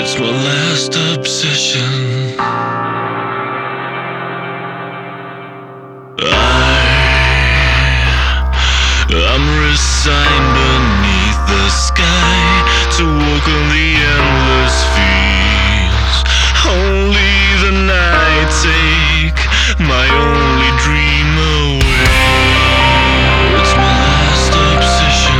It's my last obsession. I'm resigned beneath the sky to walk on the endless fields. Only the night take my only dream away. It's my last obsession.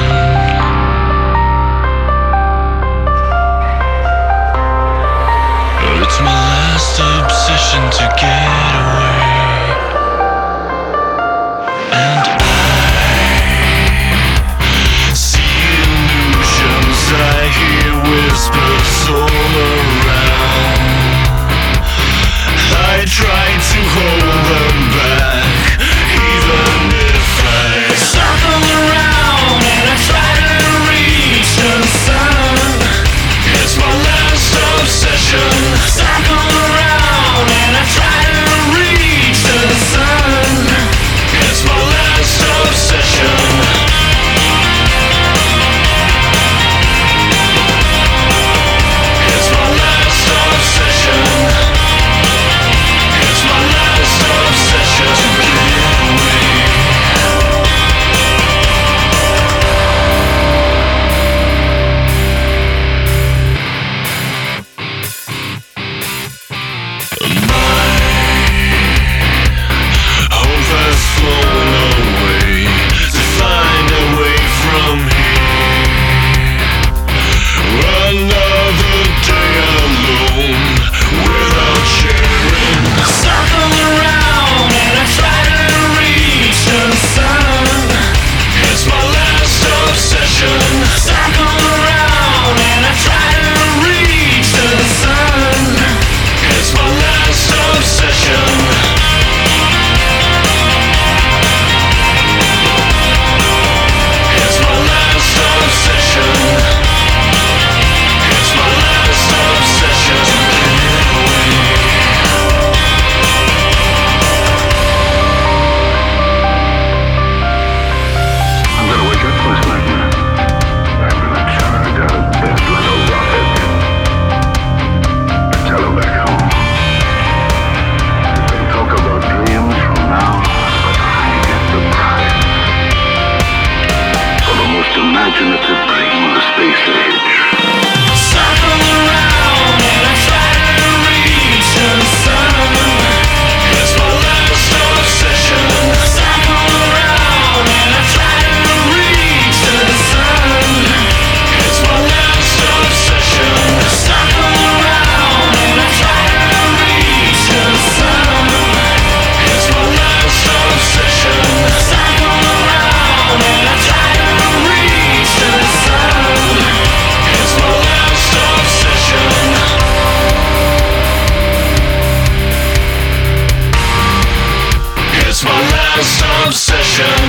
It's my last obsession to get away. And I hear whispers all around. I try to hold them back, even if I circle around and I try to reach the sun. It's my last obsession. Circle around and I try to reach the sun. It's my last obsession. Imaginative dream of the space age. Circle around and I try to reach the sun. It's my last obsession. Circle around and I try to reach the sun. It's my last obsession. Circle around and I try to reach the sun. It's my last obsession. Circle around and I try to reach the sun. It's my last obsession. It's my last obsession.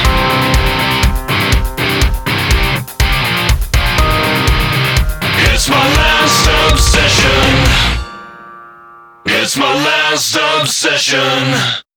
It's my last obsession. It's my last obsession.